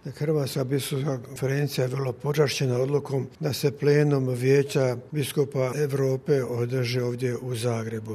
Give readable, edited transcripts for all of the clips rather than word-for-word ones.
Hrvatska biskupska konferencija je vrlo počašćena odlukom da se plenum Vijeća biskupa Europe održi ovdje u Zagrebu.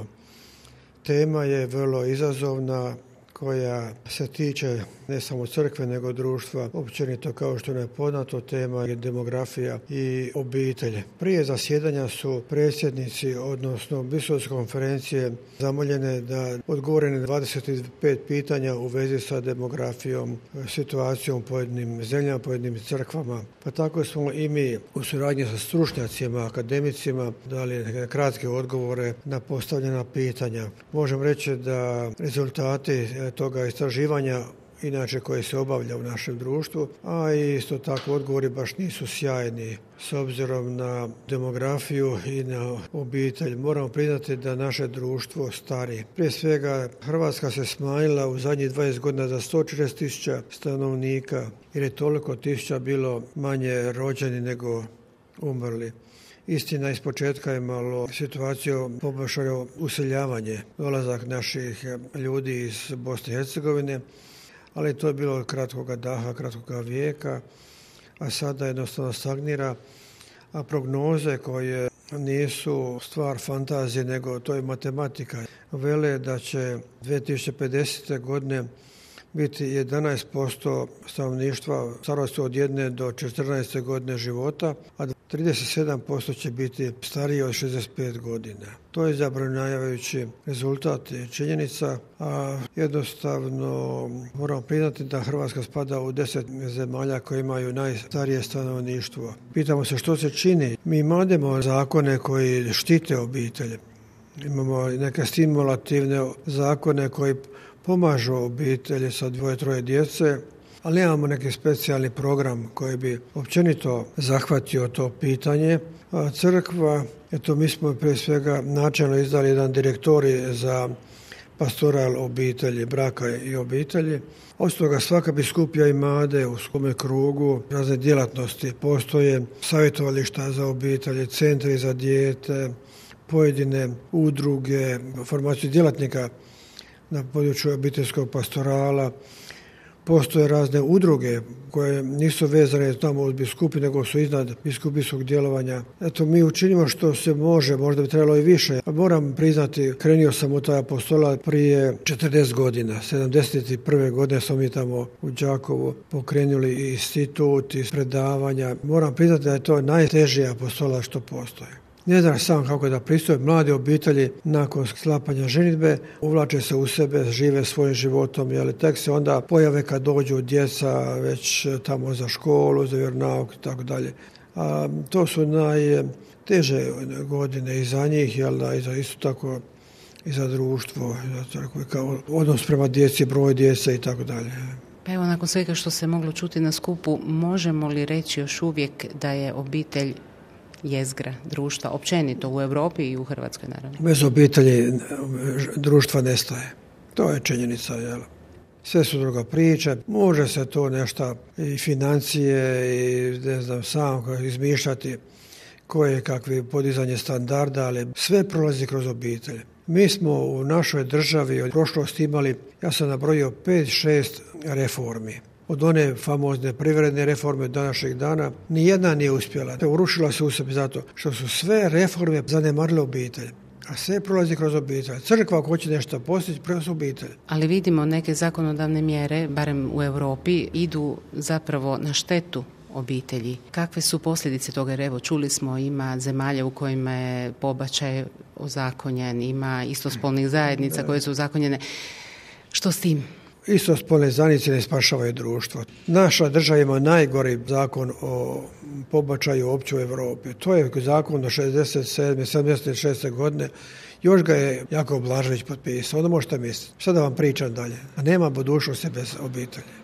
Tema je vrlo izazovna koja se tiče ne samo crkve nego društva općenito, kao što je poznato. Tema je demografija i obitelj. Prije zasjedanja su predsjednici, odnosno biskupske konferencije, zamoljene da odgovore na 25 pitanja u vezi sa demografijom, situacijom u pojedinim zemljama, pojedinim crkvama. Pa tako smo i mi u suradnji sa stručnjacima, akademicima dali kratke odgovore na postavljena pitanja. Možemo reći da rezultati toga istraživanja inače koje se obavlja u našem društvu, a isto tako odgovori baš nisu sjajni s obzirom na demografiju i na obitelj. Moramo priznati da naše društvo stari. Prije svega Hrvatska se smanjila u zadnjih 20 godina za 140.000 stanovnika jer je toliko tisuća bilo manje rođeni nego umrli. Istina, iz početka je malo situaciju poboljšalo useljavanje, dolazak naših ljudi iz Bosne i Hercegovine, ali to je bilo kratkoga daha, kratkoga vijeka, a sada jednostavno stagnira, a prognoze koje nisu stvar fantazije, nego to je matematika. Vele da će 2050. godine biti 11% stanovništva starosti od 1 do 14 godine života, a 37% će biti stariji od 65 godina. To je zabrinjavajući rezultat činjenica, a jednostavno moramo priznati da Hrvatska spada u 10 zemalja koje imaju najstarije stanovništvo. Pitamo se što se čini. Mi imamo zakone koji štite obitelj. Imamo neke stimulativne zakone koji pomažu obitelji sa 2-3 djece, ali nemamo neki specijalni program koji bi općenito zahvatio to pitanje. A crkva, mi smo prije svega načelno izdali jedan direktorij za pastoral obitelji, braka i obitelji. Od toga svaka biskupija imade u svome krugu razne djelatnosti. Postoje savjetovališta za obitelji, centri za dijete, pojedine udruge, formaciju djelatnika na području obiteljskog pastorala. Postoje razne udruge koje nisu vezane tamo uz biskupi, nego su iznad biskupijskog djelovanja. Mi učinimo što se može, možda bi trebalo i više. Moram priznati, krenio sam u taj apostolat prije 40 godina. 71. godine smo mi tamo u Đakovu pokrenuli i institut, i predavanja. Moram priznati da je to najteži apostolat što postoje. Ne znam sam kako da pristupe. Mlade obitelji nakon sklapanja ženidbe uvlače se u sebe, žive svojim životom, ali tek se onda pojave kad dođu djeca već tamo za školu, za vjeronauk i tako dalje. A to su najteže godine i za njih, isto tako i za društvo, kao odnos prema djeci, broj djece i tako dalje. Pa evo, nakon svega što se moglo čuti na skupu, možemo li reći još uvijek da je obitelj jezgra društva, općenito u Europi i u Hrvatskoj naravno? Bez obitelji društva nestaje. To je činjenica, jel? Sve su druga priča. Može se to nešto i financije i ne znam sam izmišljati koje kakvi podizanje standarda, ali sve prolazi kroz obitelj. Mi smo u našoj državi od prošlosti imali, ja sam nabrojio 5-6 reformi. Od one famozne privredne reforme današnjeg dana, nijedna nije uspjela. Urušila se u sebi zato što su sve reforme zanemarile obitelj. A sve prolazi kroz obitelj. Crkva ako hoće nešto postići, kroz obitelj. Ali vidimo neke zakonodavne mjere, barem u Europi, idu zapravo na štetu obitelji. Kakve su posljedice toga? Jer evo, čuli smo, ima zemalja u kojima je pobačaj ozakonjen, ima istospolnih zajednica koje su ozakonjene. Što s tim? Istospolne zajednice ne spašavaju društvo. Naša država ima najgori zakon o pobačaju uopće u Europi. To je zakon do 67. 76. godine. Još ga je Jakov Blažević potpisao. Onda možete misliti. Sada vam pričam dalje. A nema budućnosti bez obitelji.